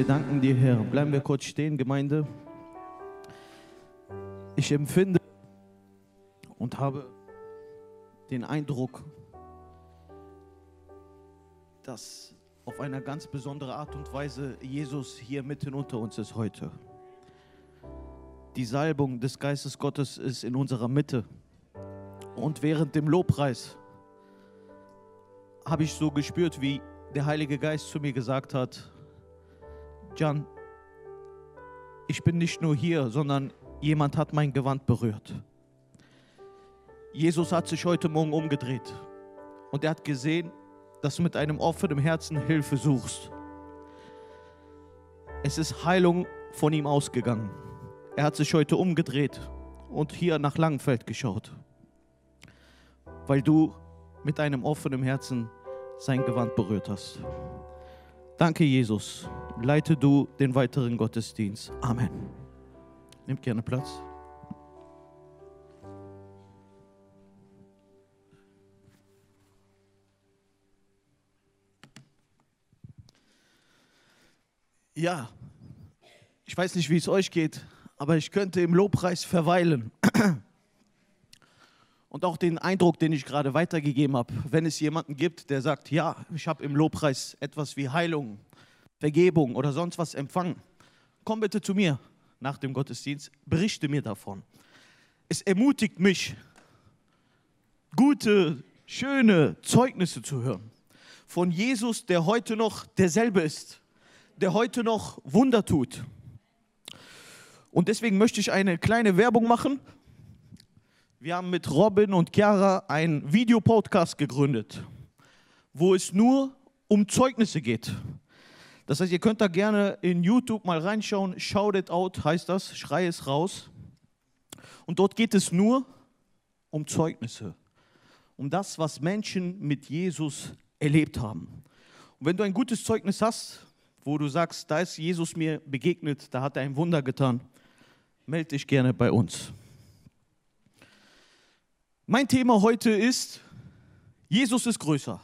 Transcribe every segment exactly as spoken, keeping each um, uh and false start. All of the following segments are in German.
danken dir, Herr. Bleiben wir kurz stehen, Gemeinde. Ich empfinde und habe den Eindruck, dass auf eine ganz besondere Art und Weise Jesus hier mitten unter uns ist heute. Die Salbung des Geistes Gottes ist in unserer Mitte. Und während dem Lobpreis habe ich so gespürt, wie der Heilige Geist zu mir gesagt hat: Can, ich bin nicht nur hier, sondern jemand hat mein Gewand berührt. Jesus hat sich heute Morgen umgedreht und er hat gesehen, dass du mit einem offenen Herzen Hilfe suchst. Es ist Heilung von ihm ausgegangen. Er hat sich heute umgedreht und hier nach Langenfeld geschaut, weil du mit einem offenen Herzen sein Gewand berührt hast. Danke, Jesus. Leite du den weiteren Gottesdienst. Amen. Nehmt gerne Platz. Ja, ich weiß nicht, wie es euch geht, aber ich könnte im Lobpreis verweilen. Und auch den Eindruck, den ich gerade weitergegeben habe, wenn es jemanden gibt, der sagt, ja, ich habe im Lobpreis etwas wie Heilung, Vergebung oder sonst was empfangen, komm bitte zu mir nach dem Gottesdienst, berichte mir davon. Es ermutigt mich, gute, schöne Zeugnisse zu hören von Jesus, der heute noch derselbe ist, der heute noch Wunder tut. Und deswegen möchte ich eine kleine Werbung machen. Wir haben mit Robin und Chiara einen Videopodcast gegründet, wo es nur um Zeugnisse geht. Das heißt, ihr könnt da gerne in YouTube mal reinschauen. Shout it out heißt das, schrei es raus. Und dort geht es nur um Zeugnisse, um das, was Menschen mit Jesus erlebt haben. Und wenn du ein gutes Zeugnis hast, wo du sagst, da ist Jesus mir begegnet, da hat er ein Wunder getan, melde dich gerne bei uns. Mein Thema heute ist, Jesus ist größer.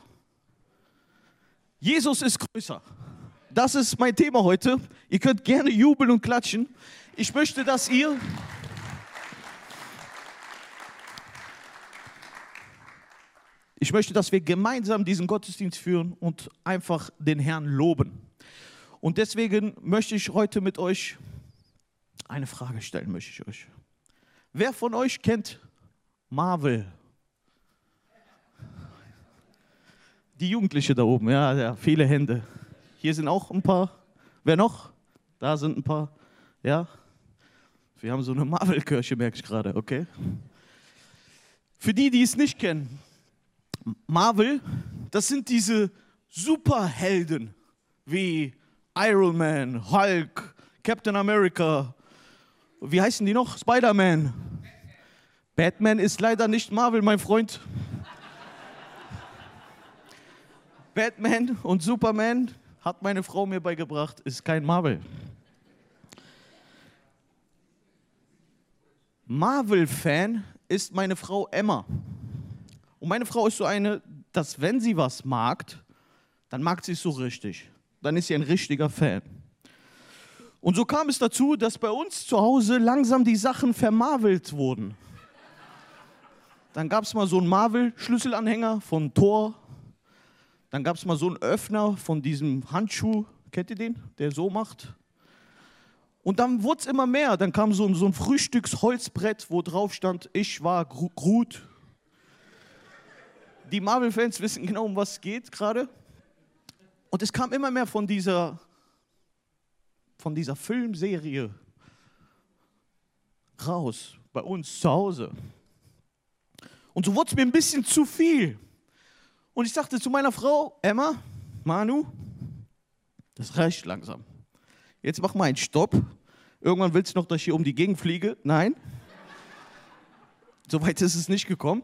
Jesus ist größer. Das ist mein Thema heute. Ihr könnt gerne jubeln und klatschen. Ich möchte, dass ihr Ich möchte, dass wir gemeinsam diesen Gottesdienst führen und einfach den Herrn loben. Und deswegen möchte ich heute mit euch eine Frage stellen, möchte ich euch. Wer von euch kennt Marvel? Die Jugendliche da oben, ja, ja, viele Hände. Hier sind auch ein paar. Wer noch? Da sind ein paar. Ja. Wir haben so eine Marvel-Kirche, merke ich gerade, okay? Für die, die es nicht kennen, Marvel, das sind diese Superhelden wie Iron Man, Hulk, Captain America. Wie heißen die noch? Spider-Man. Batman ist leider nicht Marvel, mein Freund. Batman und Superman, hat meine Frau mir beigebracht, ist kein Marvel. Marvel-Fan ist meine Frau Emma. Und meine Frau ist so eine, dass wenn sie was mag, dann mag sie es so richtig. Dann ist sie ein richtiger Fan. Und so kam es dazu, dass bei uns zu Hause langsam die Sachen vermarvelt wurden. Dann gab es mal so einen Marvel-Schlüsselanhänger von Thor. Dann gab es mal so einen Öffner von diesem Handschuh. Kennt ihr den? Der so macht. Und dann wurde es immer mehr. Dann kam so ein, so ein Frühstücksholzbrett, wo drauf stand, ich war Gro- Groot. Die Marvel-Fans wissen genau, um was es geht gerade. Und es kam immer mehr von dieser, von dieser Filmserie raus, bei uns zu Hause. Und so wurde es mir ein bisschen zu viel. Und ich sagte zu meiner Frau, Emma, Manu, das reicht langsam. Jetzt mach mal einen Stopp. Irgendwann willst du noch, dass ich hier um die Gegend fliege? Nein. Soweit ist es nicht gekommen.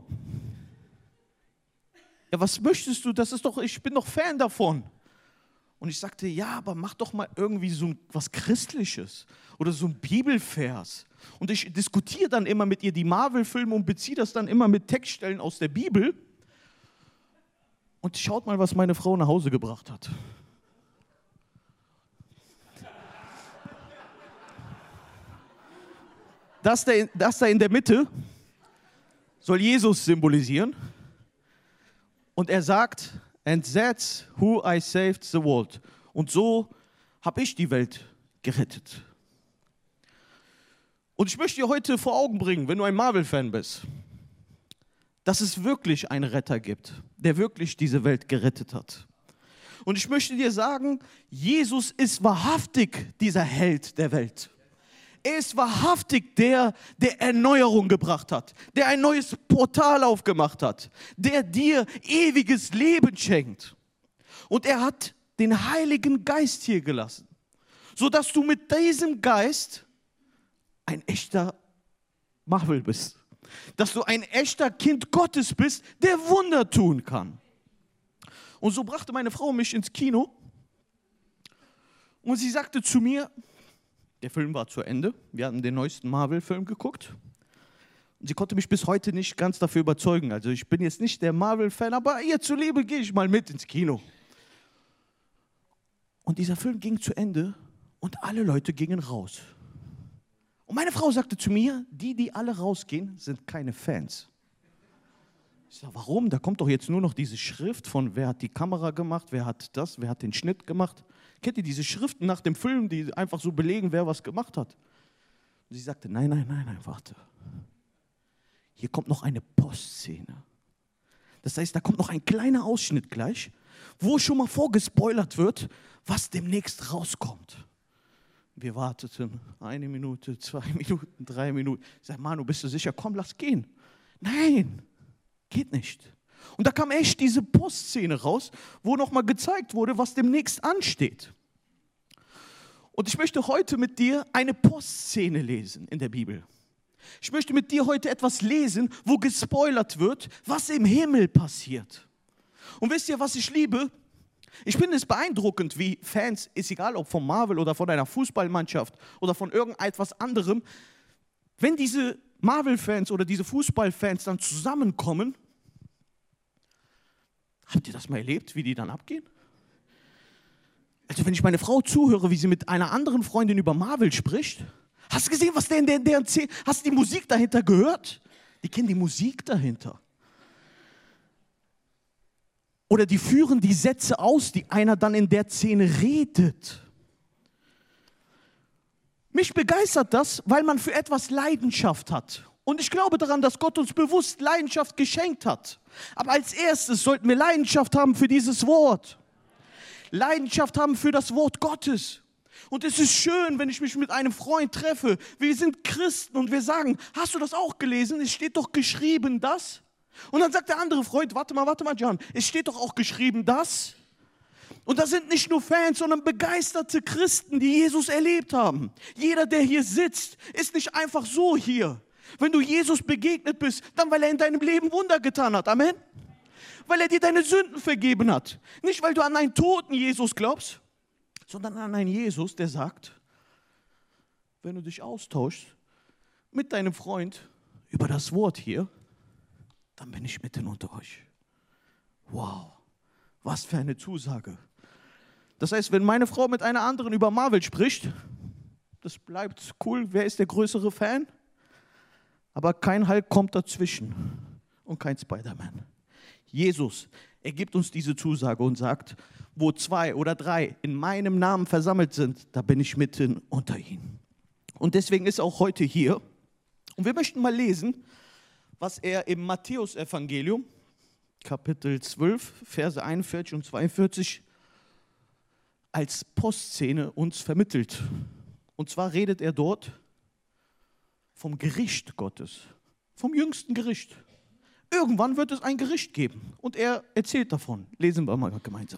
Ja, was möchtest du? Das ist doch, ich bin doch Fan davon. Und ich sagte, ja, aber mach doch mal irgendwie so was Christliches oder so ein Bibelvers. Und ich diskutiere dann immer mit ihr die Marvel-Filme und beziehe das dann immer mit Textstellen aus der Bibel. Und schaut mal, was meine Frau nach Hause gebracht hat. Das da, das da in der Mitte soll Jesus symbolisieren. Und er sagt, and that's who I saved the world. Und so habe ich die Welt gerettet. Und ich möchte dir heute vor Augen bringen, wenn du ein Marvel-Fan bist, dass es wirklich einen Retter gibt, der wirklich diese Welt gerettet hat. Und ich möchte dir sagen, Jesus ist wahrhaftig dieser Held der Welt. Er ist wahrhaftig der, der Erneuerung gebracht hat, der ein neues Portal aufgemacht hat, der dir ewiges Leben schenkt. Und er hat den Heiligen Geist hier gelassen, sodass du mit diesem Geist ein echter Marvel bist. Dass du ein echter Kind Gottes bist, der Wunder tun kann. Und so brachte meine Frau mich ins Kino und sie sagte zu mir, der Film war zu Ende, wir hatten den neuesten Marvel-Film geguckt und sie konnte mich bis heute nicht ganz dafür überzeugen. Also ich bin jetzt nicht der Marvel-Fan, aber ihr zuliebe gehe ich mal mit ins Kino. Und dieser Film ging zu Ende und alle Leute gingen raus. Und meine Frau sagte zu mir, die, die alle rausgehen, sind keine Fans. Ich sage, warum? Da kommt doch jetzt nur noch diese Schrift von, wer hat die Kamera gemacht, wer hat das, wer hat den Schnitt gemacht. Kennt ihr diese Schriften nach dem Film, die einfach so belegen, wer was gemacht hat? Und sie sagte, nein, nein, nein, nein, warte. Hier kommt noch eine Postszene. Das heißt, da kommt noch ein kleiner Ausschnitt gleich, wo schon mal vorgespoilert wird, was demnächst rauskommt. Wir warteten eine Minute, zwei Minuten, drei Minuten. Ich sage, Manu, bist du sicher? Komm, lass gehen. Nein, geht nicht. Und da kam echt diese Postszene raus, wo nochmal gezeigt wurde, was demnächst ansteht. Und ich möchte heute mit dir eine Postszene lesen in der Bibel. Ich möchte mit dir heute etwas lesen, wo gespoilert wird, was im Himmel passiert. Und wisst ihr, was ich liebe? Ich finde es beeindruckend, wie Fans, ist egal ob von Marvel oder von einer Fußballmannschaft oder von irgendetwas anderem, wenn diese Marvel-Fans oder diese Fußballfans dann zusammenkommen, habt ihr das mal erlebt, wie die dann abgehen? Also wenn ich meine Frau zuhöre, wie sie mit einer anderen Freundin über Marvel spricht, hast du gesehen, was der in der, der erzählt? Hast du die Musik dahinter gehört? Die kennen die Musik dahinter. Oder die führen die Sätze aus, die einer dann in der Szene redet. Mich begeistert das, weil man für etwas Leidenschaft hat. Und ich glaube daran, dass Gott uns bewusst Leidenschaft geschenkt hat. Aber als erstes sollten wir Leidenschaft haben für dieses Wort. Leidenschaft haben für das Wort Gottes. Und es ist schön, wenn ich mich mit einem Freund treffe. Wir sind Christen und wir sagen, hast du das auch gelesen? Es steht doch geschrieben, das. Und dann sagt der andere Freund, warte mal, warte mal, Jan, es steht doch auch geschrieben, das. Und da sind nicht nur Fans, sondern begeisterte Christen, die Jesus erlebt haben. Jeder, der hier sitzt, ist nicht einfach so hier. Wenn du Jesus begegnet bist, dann weil er in deinem Leben Wunder getan hat. Amen. Weil er dir deine Sünden vergeben hat. Nicht, weil du an einen toten Jesus glaubst, sondern an einen Jesus, der sagt, wenn du dich austauschst mit deinem Freund über das Wort hier, dann bin ich mitten unter euch. Wow, was für eine Zusage. Das heißt, wenn meine Frau mit einer anderen über Marvel spricht, das bleibt cool, wer ist der größere Fan? Aber kein Hulk kommt dazwischen und kein Spider-Man. Jesus, er gibt uns diese Zusage und sagt, wo zwei oder drei in meinem Namen versammelt sind, da bin ich mitten unter ihnen. Und deswegen ist er auch heute hier. Und wir möchten mal lesen, was er im Matthäus-Evangelium, Kapitel zwölf, Verse einundvierzig und zweiundvierzig, als Postszene uns vermittelt. Und zwar redet er dort vom Gericht Gottes, vom jüngsten Gericht. Irgendwann wird es ein Gericht geben und er erzählt davon. Lesen wir mal gemeinsam.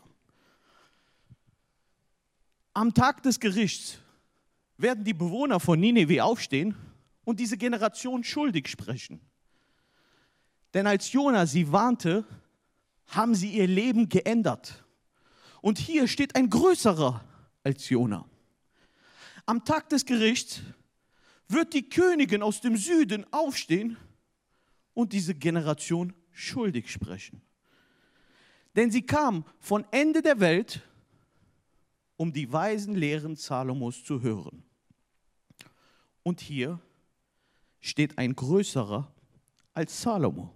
Am Tag des Gerichts werden die Bewohner von Nineveh aufstehen und diese Generation schuldig sprechen. Denn als Jona sie warnte, haben sie ihr Leben geändert. Und hier steht ein größerer als Jona. Am Tag des Gerichts wird die Königin aus dem Süden aufstehen und diese Generation schuldig sprechen. Denn sie kam von Ende der Welt, um die weisen Lehren Salomos zu hören. Und hier steht ein größerer als Salomo.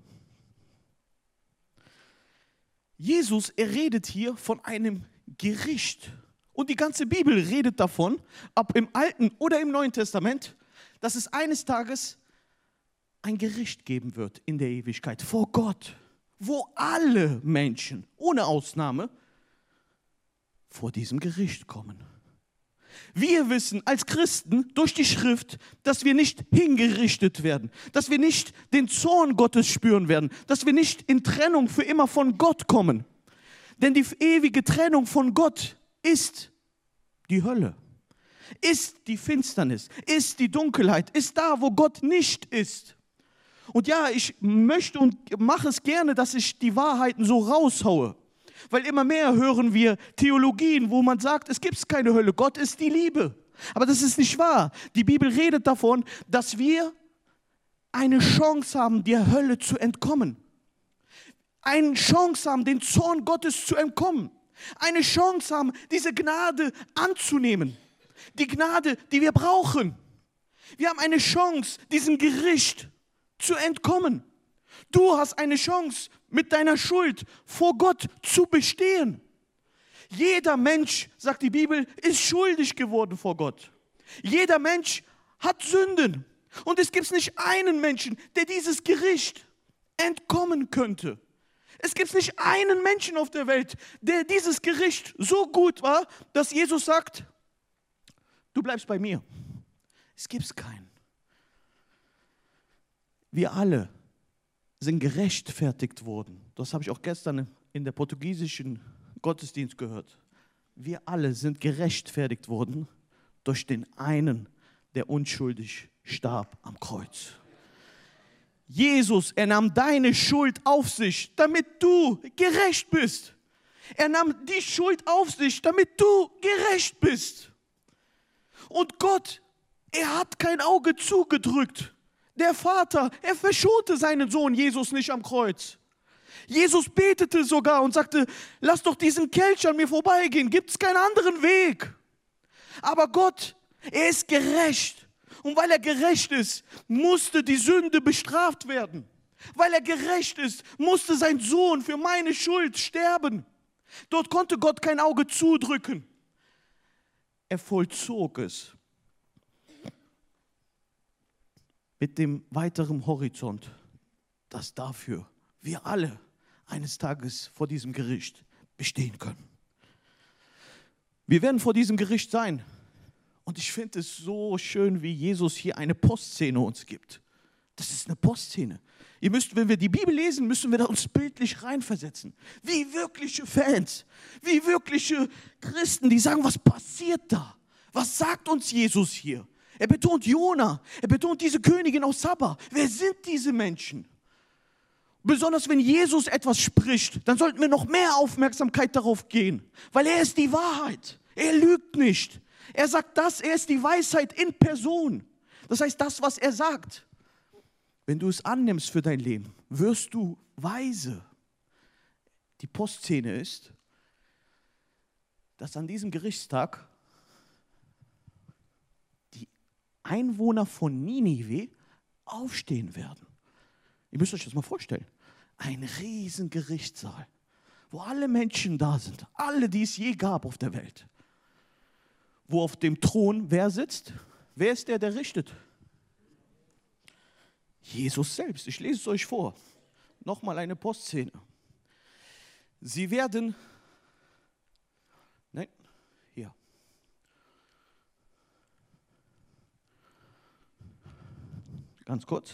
Jesus, er redet hier von einem Gericht. Und die ganze Bibel redet davon, ob im Alten oder im Neuen Testament, dass es eines Tages ein Gericht geben wird in der Ewigkeit vor Gott, wo alle Menschen, ohne Ausnahme, vor diesem Gericht kommen. Wir wissen als Christen durch die Schrift, dass wir nicht hingerichtet werden, dass wir nicht den Zorn Gottes spüren werden, dass wir nicht in Trennung für immer von Gott kommen. Denn die ewige Trennung von Gott ist die Hölle, ist die Finsternis, ist die Dunkelheit, ist da, wo Gott nicht ist. Und ja, ich möchte und mache es gerne, dass ich die Wahrheiten so raushaue. Weil immer mehr hören wir Theologien, wo man sagt, es gibt keine Hölle, Gott ist die Liebe. Aber das ist nicht wahr. Die Bibel redet davon, dass wir eine Chance haben, der Hölle zu entkommen. Eine Chance haben, den Zorn Gottes zu entkommen. Eine Chance haben, diese Gnade anzunehmen. Die Gnade, die wir brauchen. Wir haben eine Chance, diesem Gericht zu entkommen. Du hast eine Chance, mit deiner Schuld vor Gott zu bestehen. Jeder Mensch, sagt die Bibel, ist schuldig geworden vor Gott. Jeder Mensch hat Sünden. Und es gibt nicht einen Menschen, der dieses Gericht entkommen könnte. Es gibt nicht einen Menschen auf der Welt, der dieses Gericht so gut war, dass Jesus sagt, du bleibst bei mir. Es gibt keinen. Wir alle sind gerechtfertigt worden. Das habe ich auch gestern in der portugiesischen Gottesdienst gehört. Wir alle sind gerechtfertigt worden durch den einen, der unschuldig starb am Kreuz. Jesus, er nahm deine Schuld auf sich, damit du gerecht bist. Er nahm die Schuld auf sich, damit du gerecht bist. Und Gott, er hat kein Auge zugedrückt. Der Vater, er verschonte seinen Sohn Jesus nicht am Kreuz. Jesus betete sogar und sagte, lass doch diesen Kelch an mir vorbeigehen, gibt es keinen anderen Weg. Aber Gott, er ist gerecht. Und weil er gerecht ist, musste die Sünde bestraft werden. Weil er gerecht ist, musste sein Sohn für meine Schuld sterben. Dort konnte Gott kein Auge zudrücken. Er vollzog es. Mit dem weiteren Horizont, dass dafür wir alle eines Tages vor diesem Gericht bestehen können. Wir werden vor diesem Gericht sein. Und ich finde es so schön, wie Jesus hier eine Postszene uns gibt. Das ist eine Postszene. Ihr müsst, wenn wir die Bibel lesen, müssen wir da uns bildlich reinversetzen. Wie wirkliche Fans, wie wirkliche Christen, die sagen, was passiert da? Was sagt uns Jesus hier? Er betont Jona, er betont diese Königin aus Saba. Wer sind diese Menschen? Besonders wenn Jesus etwas spricht, dann sollten wir noch mehr Aufmerksamkeit darauf gehen, weil er ist die Wahrheit. Er lügt nicht. Er sagt das, er ist die Weisheit in Person. Das heißt, das, was er sagt, wenn du es annimmst für dein Leben, wirst du weise. Die Postszene ist, dass an diesem Gerichtstag Einwohner von Ninive aufstehen werden. Ihr müsst euch das mal vorstellen. Ein riesen Gerichtssaal, wo alle Menschen da sind, alle, die es je gab auf der Welt. Wo auf dem Thron wer sitzt? Wer ist der, der richtet? Jesus selbst. Ich lese es euch vor. Nochmal eine Postszene. Sie werden, nein, hier. Ganz kurz.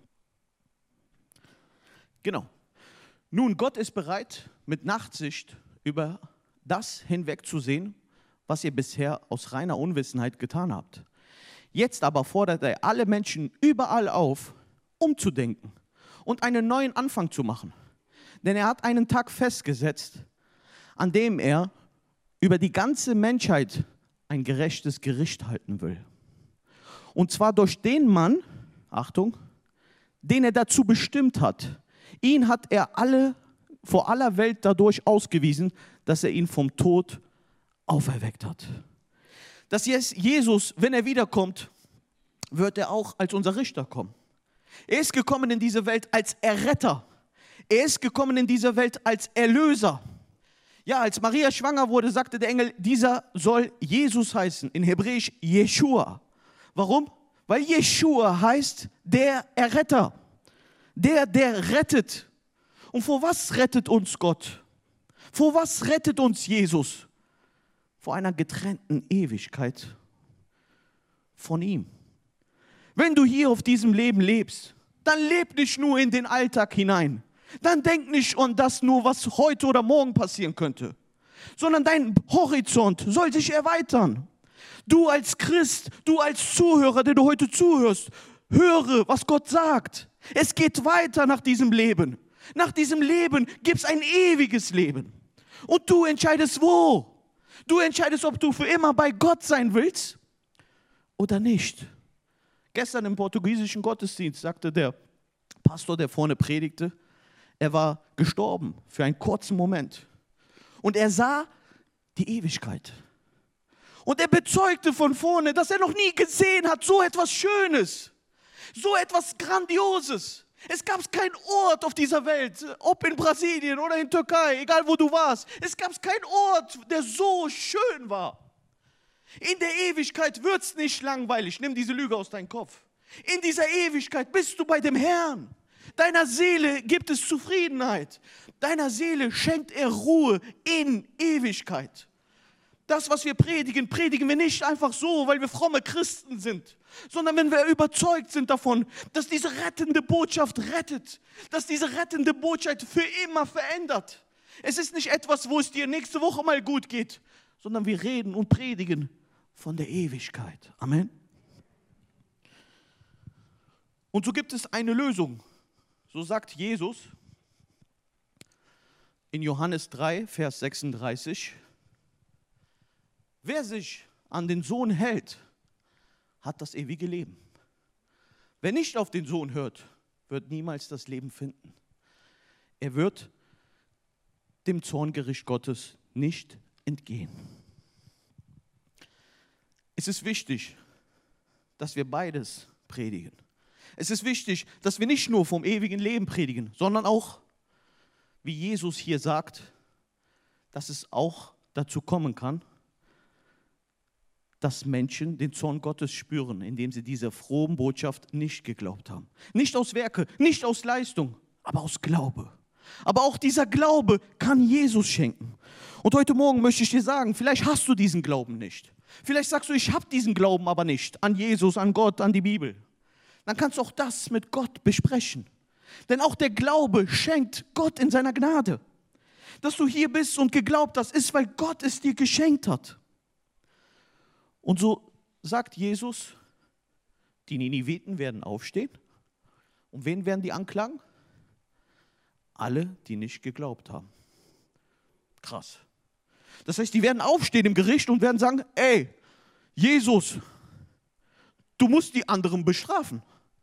Genau. Nun, Gott ist bereit, mit Nachsicht über das hinwegzusehen, was ihr bisher aus reiner Unwissenheit getan habt. Jetzt aber fordert er alle Menschen überall auf, umzudenken und einen neuen Anfang zu machen. Denn er hat einen Tag festgesetzt, an dem er über die ganze Menschheit ein gerechtes Gericht halten will. Und zwar durch den Mann, Achtung, den er dazu bestimmt hat. Ihn hat er alle, vor aller Welt dadurch ausgewiesen, dass er ihn vom Tod auferweckt hat. Dass Jesus, wenn er wiederkommt, wird er auch als unser Richter kommen. Er ist gekommen in diese Welt als Erretter. Er ist gekommen in diese Welt als Erlöser. Ja, als Maria schwanger wurde, sagte der Engel, dieser soll Jesus heißen, in Hebräisch Jeschua. Warum? Weil Jeschua heißt der Erretter, der, der rettet. Und vor was rettet uns Gott? Vor was rettet uns Jesus? Vor einer getrennten Ewigkeit von ihm. Wenn du hier auf diesem Leben lebst, dann leb nicht nur in den Alltag hinein. Dann denk nicht an das nur, was heute oder morgen passieren könnte, sondern dein Horizont soll sich erweitern. Du als Christ, du als Zuhörer, der du heute zuhörst, höre, was Gott sagt. Es geht weiter nach diesem Leben. Nach diesem Leben gibt es ein ewiges Leben. Und du entscheidest wo. Du entscheidest, ob du für immer bei Gott sein willst oder nicht. Gestern im portugiesischen Gottesdienst sagte der Pastor, der vorne predigte, er war gestorben für einen kurzen Moment. Und er sah die Ewigkeit. Und er bezeugte von vorne, dass er noch nie gesehen hat, so etwas Schönes, so etwas Grandioses. Es gab keinen Ort auf dieser Welt, ob in Brasilien oder in Türkei, egal wo du warst. Es gab keinen Ort, der so schön war. In der Ewigkeit wird es nicht langweilig. Nimm diese Lüge aus deinem Kopf. In dieser Ewigkeit bist du bei dem Herrn. Deiner Seele gibt es Zufriedenheit. Deiner Seele schenkt er Ruhe in Ewigkeit. Das, was wir predigen, predigen wir nicht einfach so, weil wir fromme Christen sind, sondern wenn wir überzeugt sind davon, dass diese rettende Botschaft rettet, dass diese rettende Botschaft für immer verändert. Es ist nicht etwas, wo es dir nächste Woche mal gut geht, sondern wir reden und predigen von der Ewigkeit. Amen. Und so gibt es eine Lösung. So sagt Jesus in Johannes drei, Vers sechsunddreißig, wer sich an den Sohn hält, hat das ewige Leben. Wer nicht auf den Sohn hört, wird niemals das Leben finden. Er wird dem Zorngericht Gottes nicht entgehen. Es ist wichtig, dass wir beides predigen. Es ist wichtig, dass wir nicht nur vom ewigen Leben predigen, sondern auch, wie Jesus hier sagt, dass es auch dazu kommen kann, dass Menschen den Zorn Gottes spüren, indem sie dieser frohen Botschaft nicht geglaubt haben. Nicht aus Werke, nicht aus Leistung, aber aus Glaube. Aber auch dieser Glaube kann Jesus schenken. Und heute Morgen möchte ich dir sagen, vielleicht hast du diesen Glauben nicht. Vielleicht sagst du, ich habe diesen Glauben aber nicht an Jesus, an Gott, an die Bibel. Dann kannst du auch das mit Gott besprechen. Denn auch der Glaube schenkt Gott in seiner Gnade. Dass du hier bist und geglaubt hast, ist, weil Gott es dir geschenkt hat. Und so sagt Jesus, die Niniviten werden aufstehen. Und wen werden die anklagen? Alle, die nicht geglaubt haben. Krass. Das heißt, die werden aufstehen im Gericht und werden sagen, ey, Jesus, du musst die anderen bestrafen.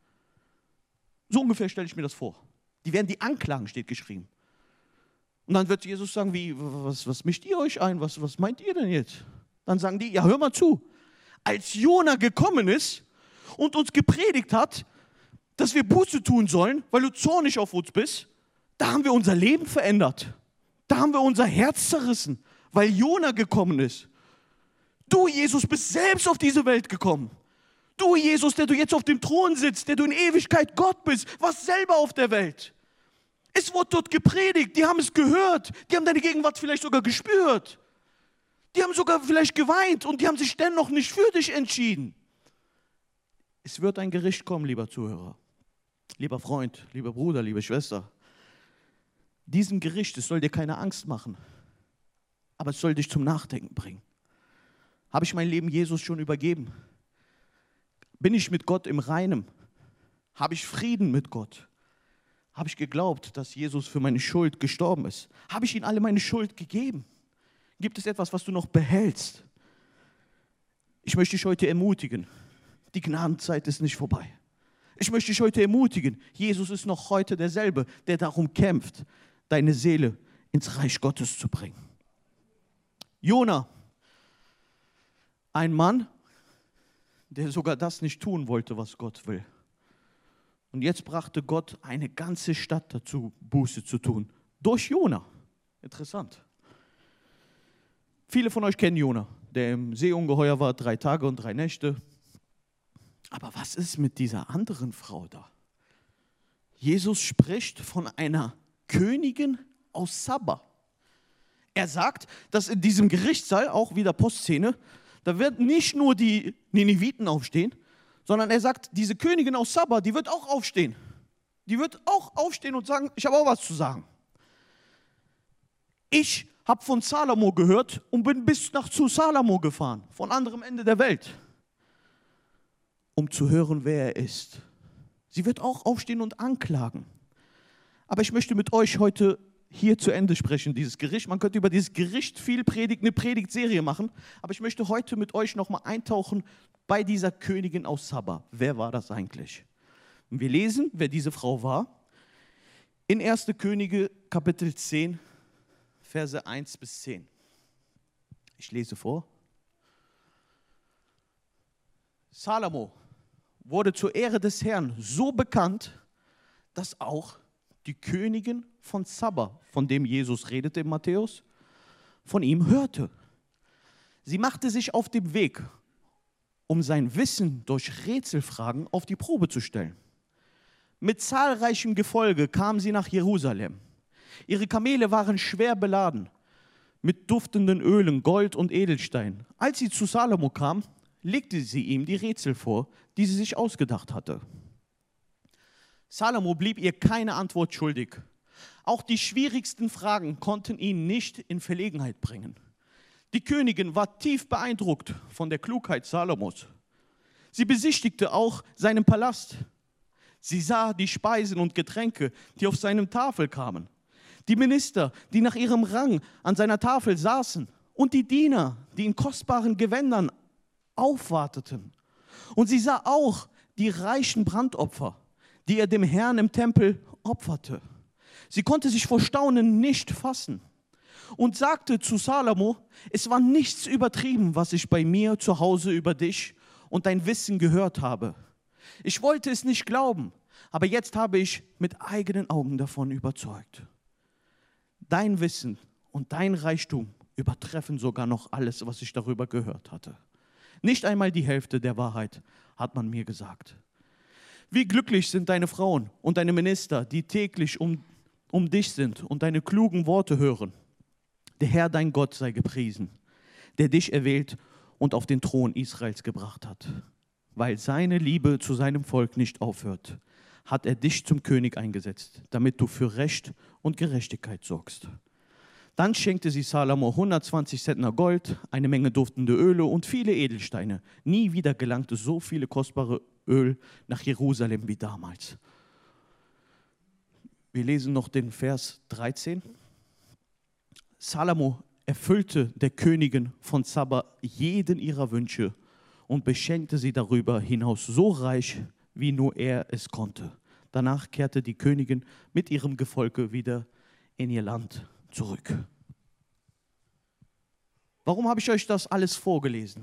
So ungefähr stelle ich mir das vor. Die werden die anklagen, steht geschrieben. Und dann wird Jesus sagen, wie, was, was mischt ihr euch ein? Was, was meint ihr denn jetzt? Dann sagen die, ja, hör mal zu. Als Jona gekommen ist und uns gepredigt hat, dass wir Buße tun sollen, weil du zornig auf uns bist, da haben wir unser Leben verändert. Da haben wir unser Herz zerrissen, weil Jona gekommen ist. Du, Jesus, bist selbst auf diese Welt gekommen. Du, Jesus, der du jetzt auf dem Thron sitzt, der du in Ewigkeit Gott bist, warst selber auf der Welt. Es wurde dort gepredigt, die haben es gehört, die haben deine Gegenwart vielleicht sogar gespürt. Die haben sogar vielleicht geweint und die haben sich dennoch nicht für dich entschieden. Es wird ein Gericht kommen, lieber Zuhörer, lieber Freund, lieber Bruder, liebe Schwester. Diesem Gericht, es soll dir keine Angst machen, aber es soll dich zum Nachdenken bringen. Habe ich mein Leben Jesus schon übergeben? Bin ich mit Gott im Reinen? Habe ich Frieden mit Gott? Habe ich geglaubt, dass Jesus für meine Schuld gestorben ist? Habe ich ihm alle meine Schuld gegeben? Gibt es etwas, was du noch behältst? Ich möchte dich heute ermutigen, die Gnadenzeit ist nicht vorbei. Ich möchte dich heute ermutigen, Jesus ist noch heute derselbe, der darum kämpft, deine Seele ins Reich Gottes zu bringen. Jona, ein Mann, der sogar das nicht tun wollte, was Gott will. Und jetzt brachte Gott eine ganze Stadt dazu, Buße zu tun. Durch Jona. Interessant. Viele von euch kennen Jona, der im Seeungeheuer war, drei Tage und drei Nächte. Aber was ist mit dieser anderen Frau da? Jesus spricht von einer Königin aus Saba. Er sagt, dass in diesem Gerichtssaal, auch wieder Postszene, da werden nicht nur die Nineviten aufstehen, sondern er sagt, diese Königin aus Saba, die wird auch aufstehen. Die wird auch aufstehen und sagen, ich habe auch was zu sagen. Ich habe von Salomo gehört und bin bis nach zu Salomo gefahren, von anderem Ende der Welt, um zu hören, wer er ist. Sie wird auch aufstehen und anklagen. Aber ich möchte mit euch heute hier zu Ende sprechen, dieses Gericht. Man könnte über dieses Gericht viel Predigt, eine Predigtserie machen, aber ich möchte heute mit euch nochmal eintauchen bei dieser Königin aus Saba. Wer war das eigentlich? Und wir lesen, wer diese Frau war, in erster Könige Kapitel zehn, Verse eins bis zehn. Ich lese vor. Salomo wurde zur Ehre des Herrn so bekannt, dass auch die Königin von Saba, von dem Jesus redete in Matthäus, von ihm hörte. Sie machte sich auf den Weg, um sein Wissen durch Rätselfragen auf die Probe zu stellen. Mit zahlreichem Gefolge kam sie nach Jerusalem. Ihre Kamele waren schwer beladen mit duftenden Ölen, Gold und Edelstein. Als sie zu Salomo kam, legte sie ihm die Rätsel vor, die sie sich ausgedacht hatte. Salomo blieb ihr keine Antwort schuldig. Auch die schwierigsten Fragen konnten ihn nicht in Verlegenheit bringen. Die Königin war tief beeindruckt von der Klugheit Salomos. Sie besichtigte auch seinen Palast. Sie sah die Speisen und Getränke, die auf seiner Tafel kamen. Die Minister, die nach ihrem Rang an seiner Tafel saßen. Und die Diener, die in kostbaren Gewändern aufwarteten. Und sie sah auch die reichen Brandopfer, die er dem Herrn im Tempel opferte. Sie konnte sich vor Staunen nicht fassen und sagte zu Salomo, es war nichts übertrieben, was ich bei mir zu Hause über dich und dein Wissen gehört habe. Ich wollte es nicht glauben, aber jetzt habe ich mit eigenen Augen davon überzeugt. Dein Wissen und dein Reichtum übertreffen sogar noch alles, was ich darüber gehört hatte. Nicht einmal die Hälfte der Wahrheit hat man mir gesagt. Wie glücklich sind deine Frauen und deine Minister, die täglich um, um dich sind und deine klugen Worte hören. Der Herr, dein Gott, sei gepriesen, der dich erwählt und auf den Thron Israels gebracht hat. Weil seine Liebe zu seinem Volk nicht aufhört, hat er dich zum König eingesetzt, damit du für Recht und Gerechtigkeit sorgst. Dann schenkte sie Salomo hundertzwanzig Zentner Gold, eine Menge duftende Öle und viele Edelsteine. Nie wieder gelangte so viele kostbare Öl nach Jerusalem wie damals. Wir lesen noch den Vers dreizehn. Salomo erfüllte der Königin von Saba jeden ihrer Wünsche und beschenkte sie darüber hinaus so reich, wie nur er es konnte. Danach kehrte die Königin mit ihrem Gefolge wieder in ihr Land zurück. Warum habe ich euch das alles vorgelesen?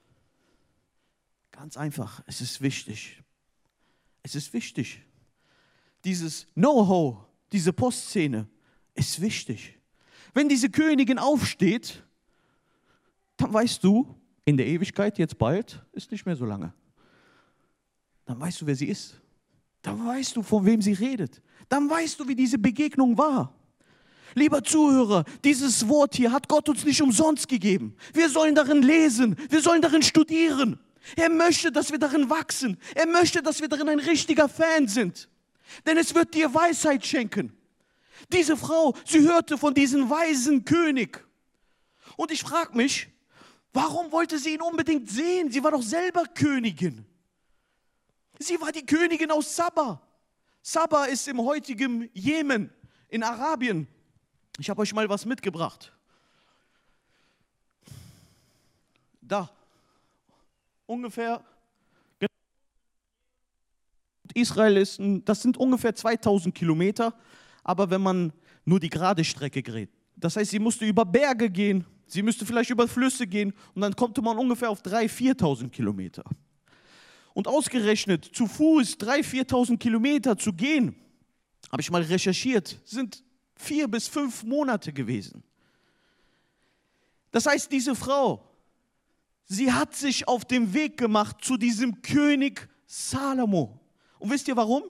Ganz einfach, es ist wichtig. Es ist wichtig. Dieses Know-how, diese Postszene ist wichtig. Wenn diese Königin aufsteht, dann weißt du, in der Ewigkeit, jetzt bald, ist nicht mehr so lange. Dann weißt du, wer sie ist. Dann weißt du, von wem sie redet. Dann weißt du, wie diese Begegnung war. Lieber Zuhörer, dieses Wort hier hat Gott uns nicht umsonst gegeben. Wir sollen darin lesen, wir sollen darin studieren. Er möchte, dass wir darin wachsen. Er möchte, dass wir darin ein richtiger Fan sind. Denn es wird dir Weisheit schenken. Diese Frau, sie hörte von diesem weisen König. Und ich frage mich, warum wollte sie ihn unbedingt sehen? Sie war doch selber Königin. Sie war die Königin aus Saba. Saba ist im heutigen Jemen, in Arabien. Ich habe euch mal was mitgebracht. Da, ungefähr, Israel ist, das sind ungefähr zweitausend Kilometer, aber wenn man nur die gerade Strecke geht. Das heißt, sie musste über Berge gehen, sie müsste vielleicht über Flüsse gehen und dann kommt man ungefähr auf dreitausend, viertausend Kilometer. Und ausgerechnet, zu Fuß dreitausend, viertausend Kilometer zu gehen, habe ich mal recherchiert, sind vier bis fünf Monate gewesen. Das heißt, diese Frau, sie hat sich auf den Weg gemacht zu diesem König Salomo. Und wisst ihr warum?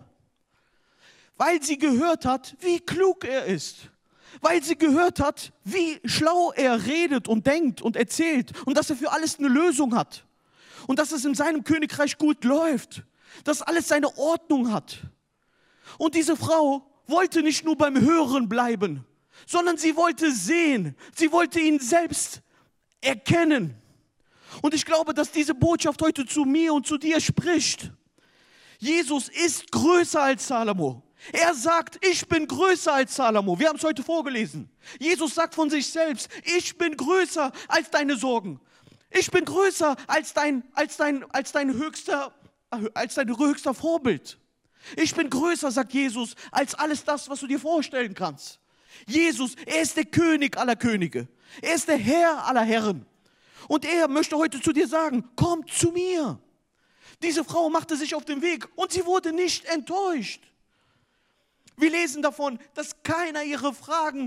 Weil sie gehört hat, wie klug er ist. Weil sie gehört hat, wie schlau er redet und denkt und erzählt und dass er für alles eine Lösung hat. Und dass es in seinem Königreich gut läuft. Dass alles seine Ordnung hat. Und diese Frau wollte nicht nur beim Hören bleiben, sondern sie wollte sehen. Sie wollte ihn selbst erkennen. Und ich glaube, dass diese Botschaft heute zu mir und zu dir spricht. Jesus ist größer als Salomo. Er sagt, ich bin größer als Salomo. Wir haben es heute vorgelesen. Jesus sagt von sich selbst, ich bin größer als deine Sorgen. Ich bin größer als dein, als dein, als dein, höchster, als dein höchster Vorbild. Ich bin größer, sagt Jesus, als alles das, was du dir vorstellen kannst. Jesus, er ist der König aller Könige. Er ist der Herr aller Herren. Und er möchte heute zu dir sagen, komm zu mir. Diese Frau machte sich auf den Weg und sie wurde nicht enttäuscht. Wir lesen davon, dass keiner ihrer Fragen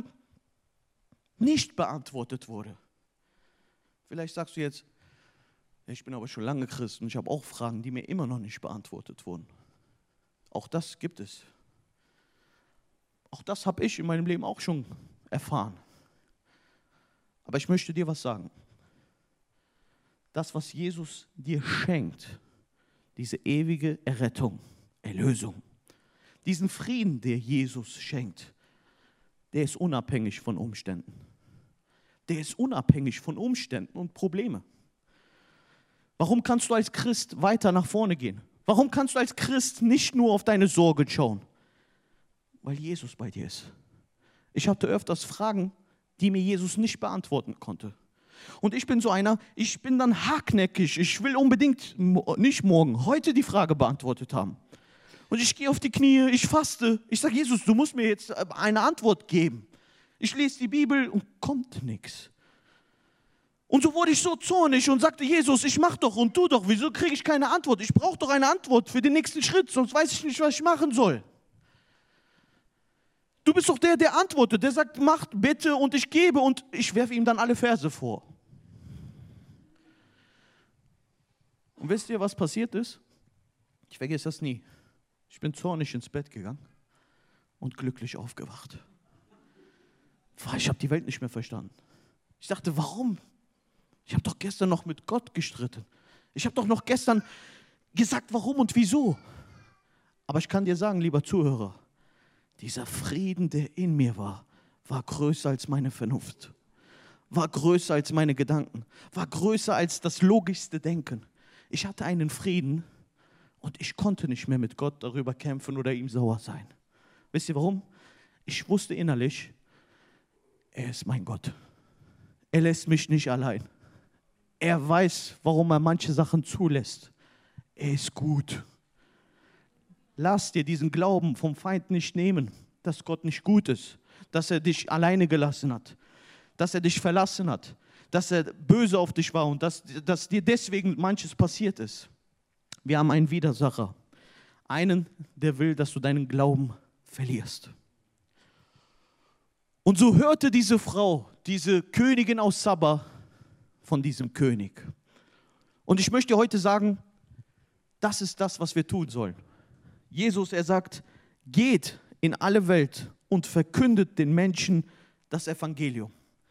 nicht beantwortet wurde. Vielleicht sagst du jetzt, ich bin aber schon lange Christ und ich habe auch Fragen, die mir immer noch nicht beantwortet wurden. Auch das gibt es. Auch das habe ich in meinem Leben auch schon erfahren. Aber ich möchte dir was sagen. Das, was Jesus dir schenkt, diese ewige Errettung, Erlösung, diesen Frieden, der Jesus schenkt, der ist unabhängig von Umständen. Der ist unabhängig von Umständen und Problemen. Warum kannst du als Christ weiter nach vorne gehen? Warum kannst du als Christ nicht nur auf deine Sorgen schauen? Weil Jesus bei dir ist. Ich hatte öfters Fragen, die mir Jesus nicht beantworten konnte. Und ich bin so einer, ich bin dann hartnäckig. Ich will unbedingt, nicht morgen, heute die Frage beantwortet haben. Und ich gehe auf die Knie, ich faste. Ich sage, Jesus, du musst mir jetzt eine Antwort geben. Ich lese die Bibel und kommt nichts. Und so wurde ich so zornig und sagte, Jesus, ich mach doch und tu doch. Wieso kriege ich keine Antwort? Ich brauche doch eine Antwort für den nächsten Schritt, sonst weiß ich nicht, was ich machen soll. Du bist doch der, der antwortet. Der sagt, mach bitte und ich gebe und ich werfe ihm dann alle Verse vor. Und wisst ihr, was passiert ist? Ich vergesse das nie. Ich bin zornig ins Bett gegangen und glücklich aufgewacht. Ich habe die Welt nicht mehr verstanden. Ich dachte, warum? Ich habe doch gestern noch mit Gott gestritten. Ich habe doch noch gestern gesagt, warum und wieso. Aber ich kann dir sagen, lieber Zuhörer, dieser Frieden, der in mir war, war größer als meine Vernunft, war größer als meine Gedanken, war größer als das logischste Denken. Ich hatte einen Frieden und ich konnte nicht mehr mit Gott darüber kämpfen oder ihm sauer sein. Wisst ihr warum? Ich wusste innerlich, er ist mein Gott. Er lässt mich nicht allein. Er weiß, warum er manche Sachen zulässt. Er ist gut. Lass dir diesen Glauben vom Feind nicht nehmen, dass Gott nicht gut ist, dass er dich alleine gelassen hat, dass er dich verlassen hat, dass er böse auf dich war und dass, dass dir deswegen manches passiert ist. Wir haben einen Widersacher, einen, der will, dass du deinen Glauben verlierst. Und so hörte diese Frau, diese Königin aus Saba, von diesem König. Und ich möchte heute sagen, das ist das, was wir tun sollen. Jesus, er sagt, geht in alle Welt und verkündet den Menschen das Evangelium.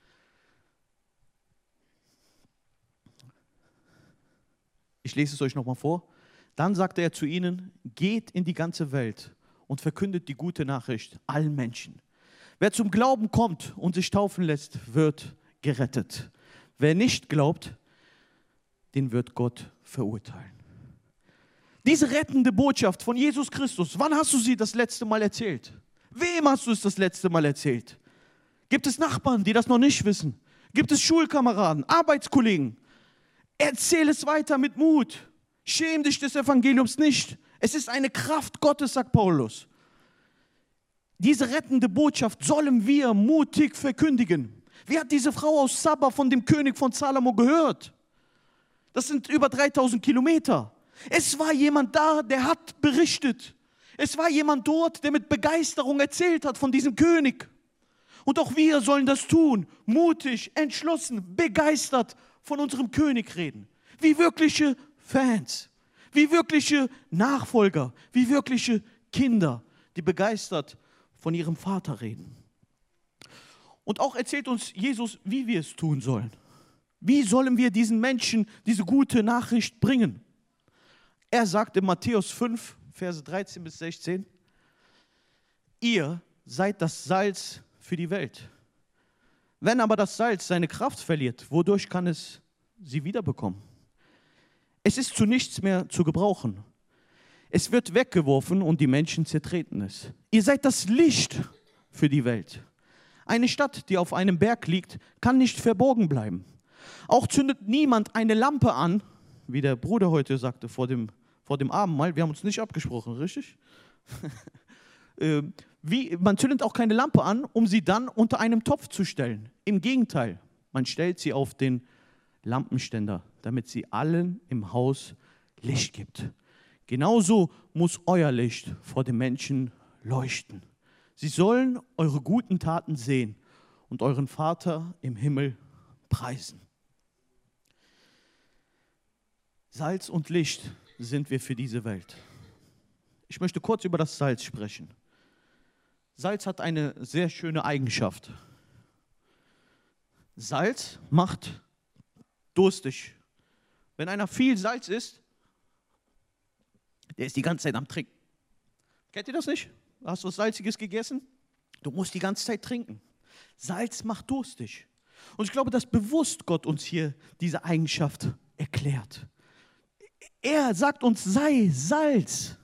Ich lese es euch nochmal vor. Dann sagte er zu ihnen, geht in die ganze Welt und verkündet die gute Nachricht allen Menschen. Wer zum Glauben kommt und sich taufen lässt, wird gerettet. Wer nicht glaubt, den wird Gott verurteilen. Diese rettende Botschaft von Jesus Christus, wann hast du sie das letzte Mal erzählt? Wem hast du es das letzte Mal erzählt? Gibt es Nachbarn, die das noch nicht wissen? Gibt es Schulkameraden, Arbeitskollegen? Erzähl es weiter mit Mut. Schäm dich des Evangeliums nicht. Es ist eine Kraft Gottes, sagt Paulus. Diese rettende Botschaft sollen wir mutig verkündigen. Wie hat diese Frau aus Saba von dem König von Salomo gehört? Das sind über dreitausend Kilometer. Es war jemand da, der hat berichtet. Es war jemand dort, der mit Begeisterung erzählt hat von diesem König. Und auch wir sollen das tun, mutig, entschlossen, begeistert von unserem König reden. Wie wirkliche Fans, wie wirkliche Nachfolger, wie wirkliche Kinder, die begeistert von ihrem Vater reden. Und auch erzählt uns Jesus, wie wir es tun sollen. Wie sollen wir diesen Menschen diese gute Nachricht bringen? Er sagt in Matthäus fünf, Verse dreizehn bis sechzehn, ihr seid das Salz für die Welt. Wenn aber das Salz seine Kraft verliert, wodurch kann es sie wiederbekommen? Es ist zu nichts mehr zu gebrauchen. Es wird weggeworfen und die Menschen zertreten es. Ihr seid das Licht für die Welt. Eine Stadt, die auf einem Berg liegt, kann nicht verborgen bleiben. Auch zündet niemand eine Lampe an, wie der Bruder heute sagte vor dem, vor dem Abendmahl. Wir haben uns nicht abgesprochen, richtig? Wie, man zündet auch keine Lampe an, um sie dann unter einem Topf zu stellen. Im Gegenteil, man stellt sie auf den Lampenständer, damit sie allen im Haus Licht gibt. Genauso muss euer Licht vor den Menschen leuchten. Sie sollen eure guten Taten sehen und euren Vater im Himmel preisen. Salz und Licht sind wir für diese Welt. Ich möchte kurz über das Salz sprechen. Salz hat eine sehr schöne Eigenschaft. Salz macht durstig. Wenn einer viel Salz isst, der ist die ganze Zeit am Trinken. Kennt ihr das nicht? Hast du was Salziges gegessen? Du musst die ganze Zeit trinken. Salz macht durstig. Und ich glaube, dass bewusst Gott uns hier diese Eigenschaft erklärt. Er sagt uns, sei Salz.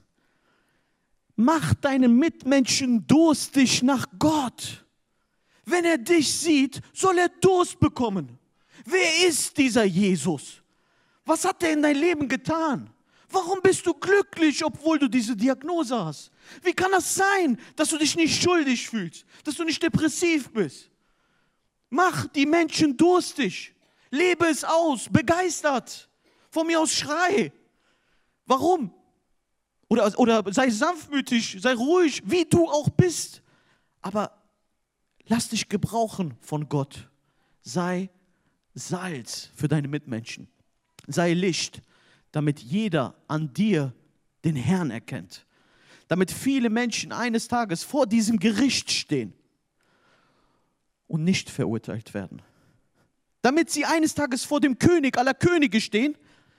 Mach deinen Mitmenschen durstig nach Gott. Wenn er dich sieht, soll er Durst bekommen. Wer ist dieser Jesus? Was hat er in dein Leben getan? Warum bist du glücklich, obwohl du diese Diagnose hast? Wie kann das sein, dass du dich nicht schuldig fühlst, dass du nicht depressiv bist? Mach die Menschen durstig. Lebe es aus, begeistert. Von mir aus schrei. Warum? Oder, oder sei sanftmütig, sei ruhig, wie du auch bist. Aber lass dich gebrauchen von Gott. Sei Salz für deine Mitmenschen. Sei Licht, damit jeder an dir den Herrn erkennt. Damit viele Menschen eines Tages vor diesem Gericht stehen und nicht verurteilt werden. Damit sie eines Tages vor dem König aller Könige stehen,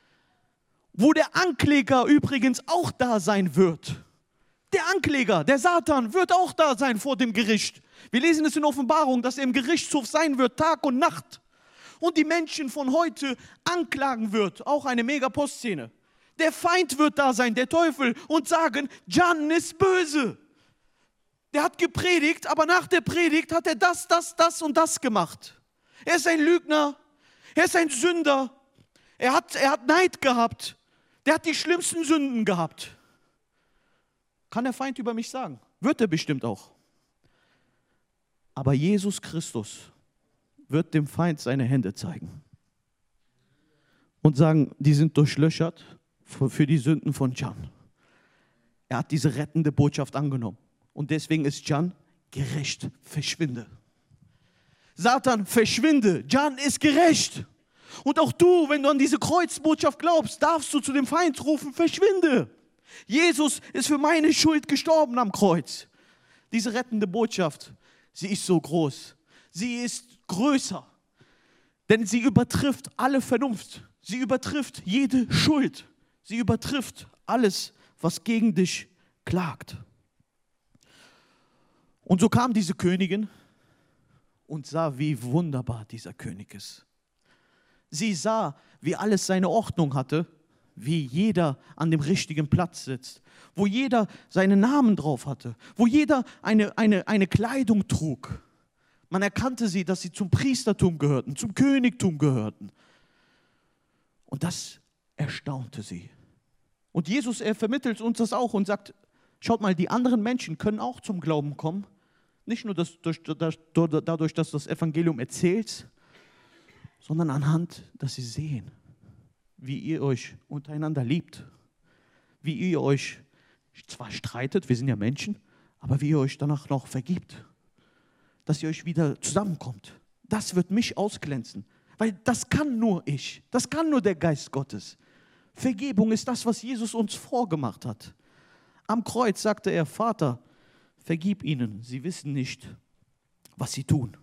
wo der Ankläger übrigens auch da sein wird. Der Ankläger, der Satan, wird auch da sein vor dem Gericht. Wir lesen es in Offenbarung, dass er im Gerichtshof sein wird, Tag und Nacht. Und die Menschen von heute anklagen wird, auch eine Mega-Postszene. Der Feind wird da sein, der Teufel, und sagen, Jan ist böse. Der hat gepredigt, aber nach der Predigt hat er das, das, das und das gemacht. Er ist ein Lügner, er ist ein Sünder, er hat, er hat Neid gehabt, der hat die schlimmsten Sünden gehabt. Kann der Feind über mich sagen? Wird er bestimmt auch. Aber Jesus Christus wird dem Feind seine Hände zeigen und sagen, die sind durchlöchert für die Sünden von Jan. Er hat diese rettende Botschaft angenommen und deswegen ist Jan gerecht. Verschwinde. Satan, verschwinde. Jan ist gerecht. Und auch du, wenn du an diese Kreuzbotschaft glaubst, darfst du zu dem Feind rufen, verschwinde. Jesus ist für meine Schuld gestorben am Kreuz. Diese rettende Botschaft, sie ist so groß. Sie ist größer, denn sie übertrifft alle Vernunft. Sie übertrifft jede Schuld. Sie übertrifft alles, was gegen dich klagt. Und so kam diese Königin und sah, wie wunderbar dieser König ist. Sie sah, wie alles seine Ordnung hatte, wie jeder an dem richtigen Platz sitzt, wo jeder seinen Namen drauf hatte, wo jeder eine, eine, eine Kleidung trug. Man erkannte sie, dass sie zum Priestertum gehörten, zum Königtum gehörten. Und das erstaunte sie. Und Jesus, er vermittelt uns das auch und sagt, schaut mal, die anderen Menschen können auch zum Glauben kommen. Nicht nur das, durch, das, dadurch, dass du das Evangelium erzählst, sondern anhand, dass sie sehen, wie ihr euch untereinander liebt, wie ihr euch zwar streitet, wir sind ja Menschen, aber wie ihr euch danach noch vergibt. Dass ihr euch wieder zusammenkommt. Das wird mich ausglänzen. Weil das kann nur ich. Das kann nur der Geist Gottes. Vergebung ist das, was Jesus uns vorgemacht hat. Am Kreuz sagte er, Vater, vergib ihnen. Sie wissen nicht, was sie tun.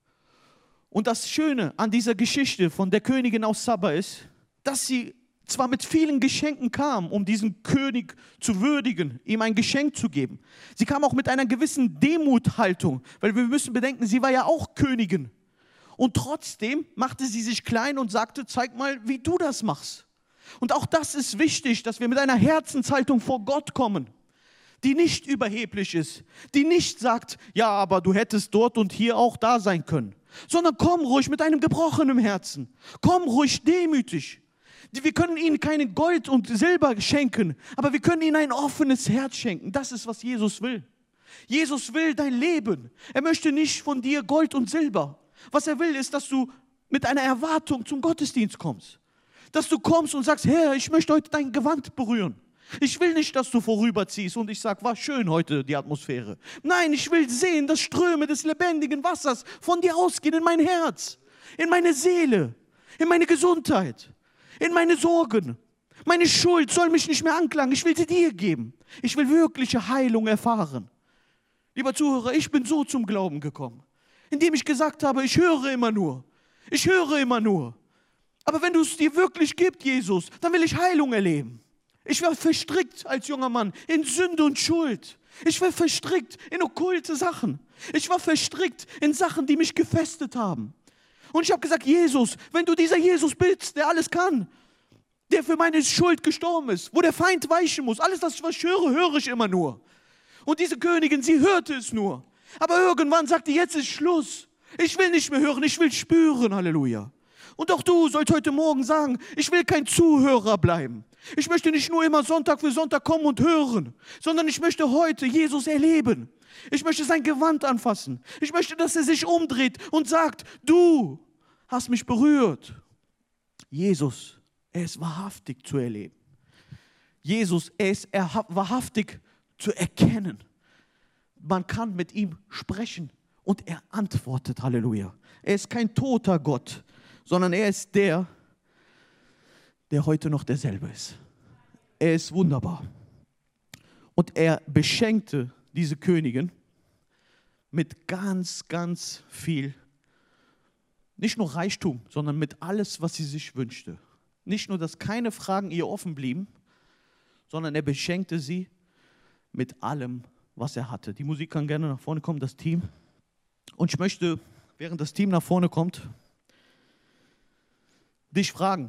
Und das Schöne an dieser Geschichte von der Königin aus Saba ist, dass sie zwar mit vielen Geschenken kam, um diesen König zu würdigen, ihm ein Geschenk zu geben. Sie kam auch mit einer gewissen Demuthaltung, weil wir müssen bedenken, sie war ja auch Königin. Und trotzdem machte sie sich klein und sagte, zeig mal, wie du das machst. Und auch das ist wichtig, dass wir mit einer Herzenshaltung vor Gott kommen, die nicht überheblich ist, die nicht sagt, ja, aber du hättest dort und hier auch da sein können, sondern komm ruhig mit einem gebrochenen Herzen, komm ruhig demütig. Wir können ihnen keine Gold und Silber schenken, aber wir können ihnen ein offenes Herz schenken. Das ist, was Jesus will. Jesus will dein Leben. Er möchte nicht von dir Gold und Silber. Was er will, ist, dass du mit einer Erwartung zum Gottesdienst kommst. Dass du kommst und sagst, Herr, ich möchte heute dein Gewand berühren. Ich will nicht, dass du vorüberziehst und ich sage, war schön heute die Atmosphäre. Nein, ich will sehen, dass Ströme des lebendigen Wassers von dir ausgehen in mein Herz, in meine Seele, in meine Gesundheit. In meine Sorgen. Meine Schuld soll mich nicht mehr anklagen. Ich will sie dir geben. Ich will wirkliche Heilung erfahren. Lieber Zuhörer, ich bin so zum Glauben gekommen, indem ich gesagt habe, ich höre immer nur. Ich höre immer nur. Aber wenn du es dir wirklich gibst, Jesus, dann will ich Heilung erleben. Ich war verstrickt als junger Mann in Sünde und Schuld. Ich war verstrickt in okkulte Sachen. Ich war verstrickt in Sachen, die mich gefestet haben. Und ich habe gesagt, Jesus, wenn du dieser Jesus bist, der alles kann, der für meine Schuld gestorben ist, wo der Feind weichen muss, alles, das, was ich höre, höre ich immer nur. Und diese Königin, sie hörte es nur. Aber irgendwann sagte, jetzt ist Schluss. Ich will nicht mehr hören, ich will spüren, Halleluja. Und auch du sollst heute Morgen sagen, ich will kein Zuhörer bleiben. Ich möchte nicht nur immer Sonntag für Sonntag kommen und hören, sondern ich möchte heute Jesus erleben. Ich möchte sein Gewand anfassen. Ich möchte, dass er sich umdreht und sagt, du hast mich berührt. Jesus, er ist wahrhaftig zu erleben. Jesus, er ist wahrhaftig zu erkennen. Man kann mit ihm sprechen und er antwortet, Halleluja. Er ist kein toter Gott, sondern er ist der, der heute noch derselbe ist. Er ist wunderbar. Und er beschenkte diese Königin mit ganz, ganz viel, nicht nur Reichtum, sondern mit alles, was sie sich wünschte. Nicht nur, dass keine Fragen ihr offen blieben, sondern er beschenkte sie mit allem, was er hatte. Die Musik kann gerne nach vorne kommen, das Team. Und ich möchte, während das Team nach vorne kommt, dich fragen,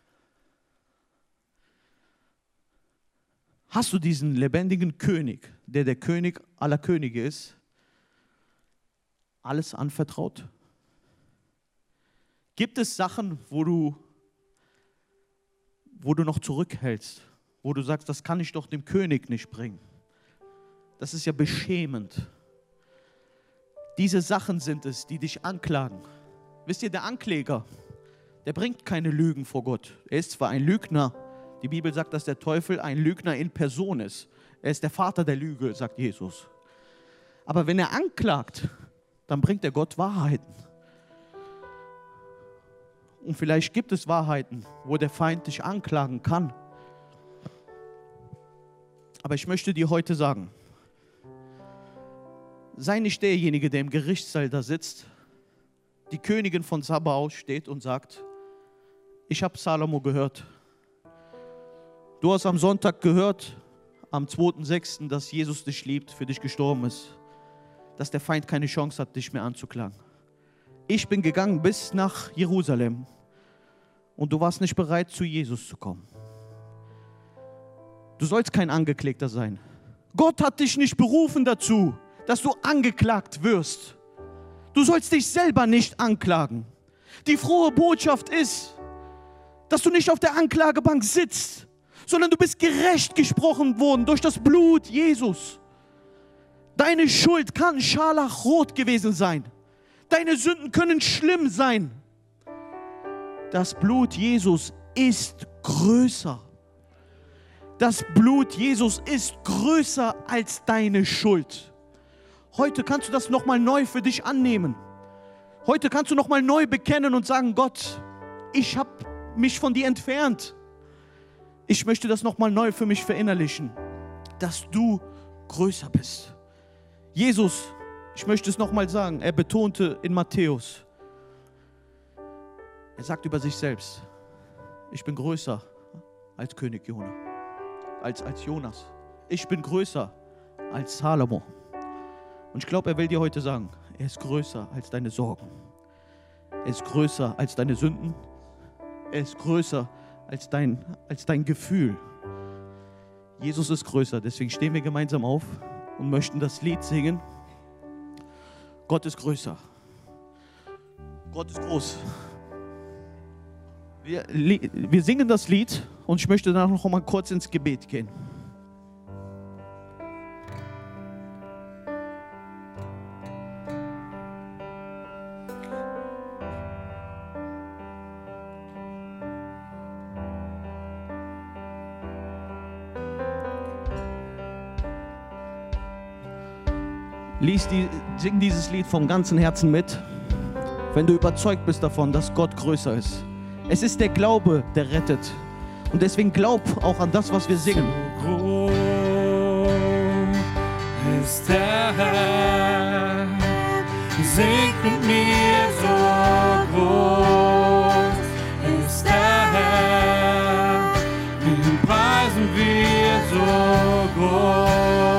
hast du diesen lebendigen König, der der König aller Könige ist, alles anvertraut? Gibt es Sachen, wo du, wo du noch zurückhältst, wo du sagst, das kann ich doch dem König nicht bringen? Das ist ja beschämend. Diese Sachen sind es, die dich anklagen. Wisst ihr, der Ankläger, der bringt keine Lügen vor Gott. Er ist zwar ein Lügner, die Bibel sagt, dass der Teufel ein Lügner in Person ist. Er ist der Vater der Lüge, sagt Jesus. Aber wenn er anklagt, dann bringt er Gott Wahrheiten. Und vielleicht gibt es Wahrheiten, wo der Feind dich anklagen kann. Aber ich möchte dir heute sagen, sei nicht derjenige, der im Gerichtssaal da sitzt, die Königin von Saba aussteht und sagt, ich habe Salomo gehört. Du hast am Sonntag gehört, am zweiten sechsten, dass Jesus dich liebt, für dich gestorben ist, dass der Feind keine Chance hat, dich mehr anzuklagen. Ich bin gegangen bis nach Jerusalem und du warst nicht bereit, zu Jesus zu kommen. Du sollst kein Angeklagter sein. Gott hat dich nicht berufen dazu, dass du angeklagt wirst. Du sollst dich selber nicht anklagen. Die frohe Botschaft ist, dass du nicht auf der Anklagebank sitzt, sondern du bist gerecht gesprochen worden durch das Blut Jesus. Deine Schuld kann scharlachrot gewesen sein. Deine Sünden können schlimm sein. Das Blut Jesus ist größer. Das Blut Jesus ist größer als deine Schuld. Heute kannst du das nochmal neu für dich annehmen. Heute kannst du nochmal neu bekennen und sagen, Gott, ich habe mich von dir entfernt. Ich möchte das nochmal neu für mich verinnerlichen, dass du größer bist. Jesus, ich möchte es nochmal sagen, er betonte in Matthäus, er sagt über sich selbst, ich bin größer als König Jona, als, als Jonas. Ich bin größer als Salomo. Und ich glaube, er will dir heute sagen, er ist größer als deine Sorgen. Er ist größer als deine Sünden. Er ist größer als dein, als dein Gefühl. Jesus ist größer, deswegen stehen wir gemeinsam auf und möchten das Lied singen. Gott ist größer. Gott ist groß. Wir, wir singen das Lied und ich möchte danach noch mal kurz ins Gebet gehen. Lies die, sing dieses Lied vom ganzen Herzen mit, wenn du überzeugt bist davon, dass Gott größer ist. Es ist der Glaube, der rettet. Und deswegen glaub auch an das, was wir singen. So groß ist der Herr, singt mit mir, so groß ist der Herr, ihn preisen wir, so groß.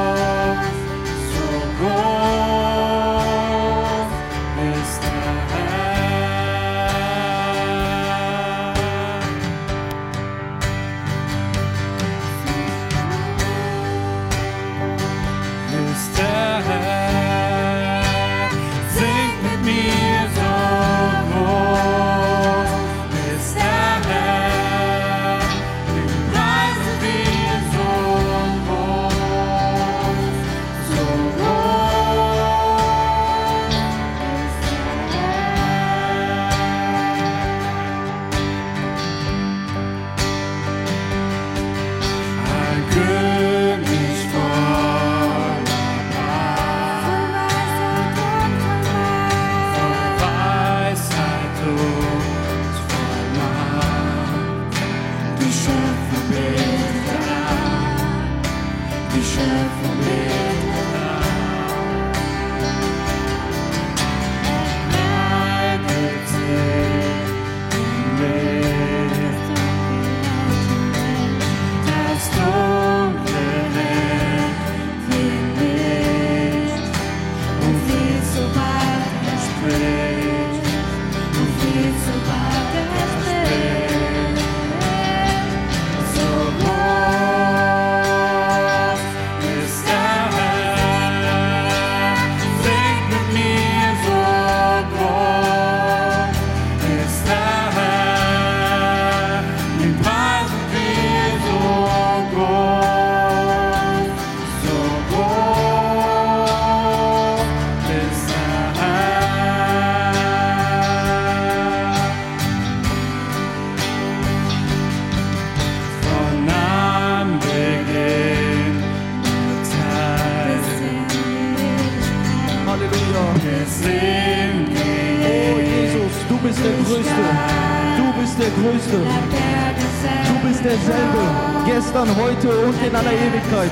Gestern, heute und in aller Ewigkeit.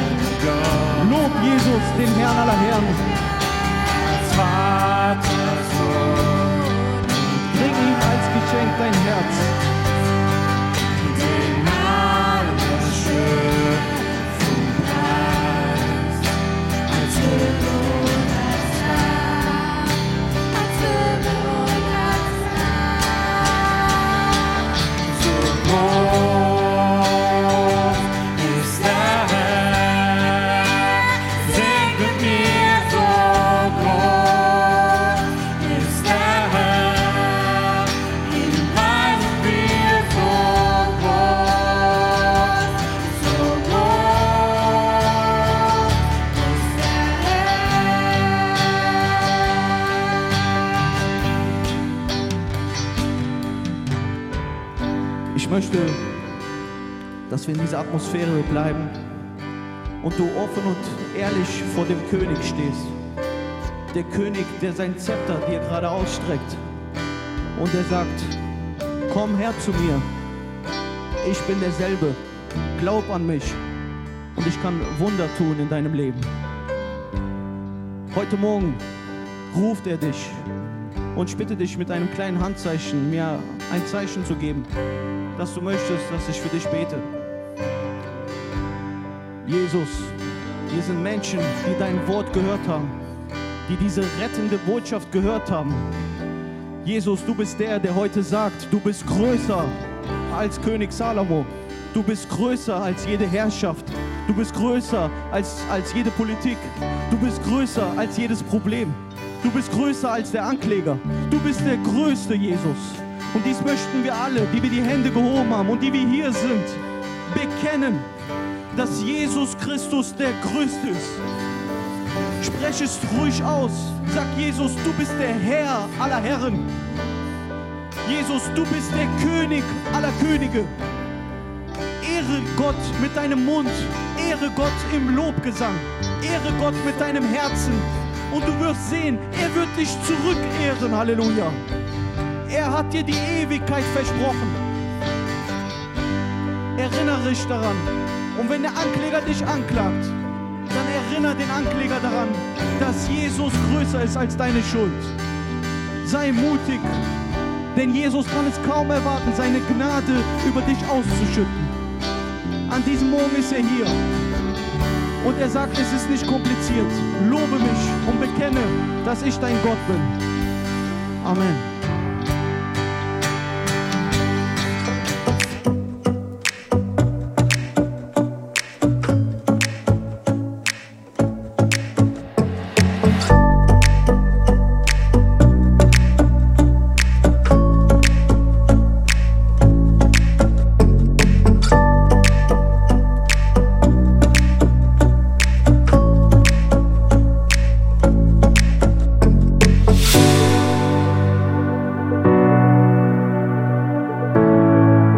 Lob Jesus, den Herrn aller Herren. Bring ihm als Geschenk dein Herz. Ich möchte dass wir in dieser Atmosphäre bleiben und du offen und ehrlich vor dem König stehst. Der König, der sein Zepter dir gerade ausstreckt und der sagt, komm her zu mir, ich bin derselbe, glaub an mich und ich kann Wunder tun in deinem Leben. Heute Morgen ruft er dich und ich bitte dich mit einem kleinen Handzeichen, mir ein Zeichen zu geben, dass du möchtest, dass ich für dich bete. Jesus, hier sind Menschen, die dein Wort gehört haben, die diese rettende Botschaft gehört haben. Jesus, du bist der, der heute sagt, du bist größer als König Salomo. Du bist größer als jede Herrschaft. Du bist größer als, als jede Politik. Du bist größer als jedes Problem. Du bist größer als der Ankläger. Du bist der Größte, Jesus. Und dies möchten wir alle, die wir die Hände gehoben haben und die wir hier sind, bekennen, dass Jesus Christus der Größte ist. Sprech es ruhig aus. Sag Jesus, du bist der Herr aller Herren. Jesus, du bist der König aller Könige. Ehre Gott mit deinem Mund. Ehre Gott im Lobgesang. Ehre Gott mit deinem Herzen. Und du wirst sehen, er wird dich zurückehren. Halleluja. Er hat dir die Ewigkeit versprochen. Erinnere dich daran. Und wenn der Ankläger dich anklagt, dann erinnere den Ankläger daran, dass Jesus größer ist als deine Schuld. Sei mutig, denn Jesus kann es kaum erwarten, seine Gnade über dich auszuschütten. An diesem Morgen ist er hier und er sagt, es ist nicht kompliziert. Lobe mich und bekenne, dass ich dein Gott bin. Amen.